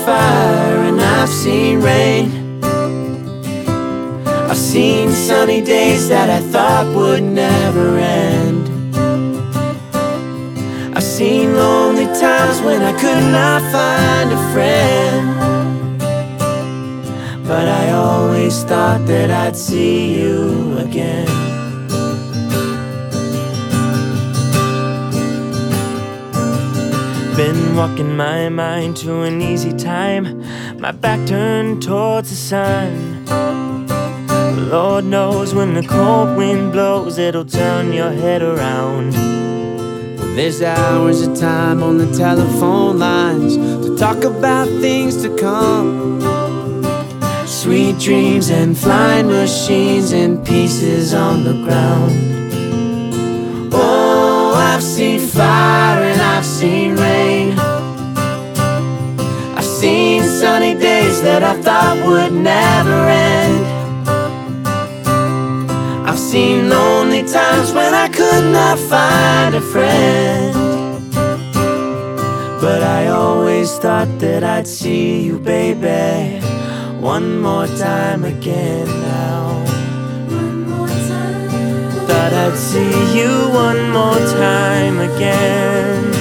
fire and I've seen rain. I've seen sunny days that I thought would never end. I've seen lonely times when I could not find a friend. But I always thought that I'd see you again. Been walking my mind to an easy time, my back turned towards the sun. Lord knows when the cold wind blows, it'll turn your head around. There's hours of time on the telephone lines to talk about things to come. Sweet dreams and flying machines and pieces on the ground. Oh, I've seen fire and I've seen rain. I've seen sunny days that I thought would never end. I've seen lonely times when I could not find a friend. But I always thought that I'd see you, baby, one more time again now. One more time. Thought I'd see you one more time again.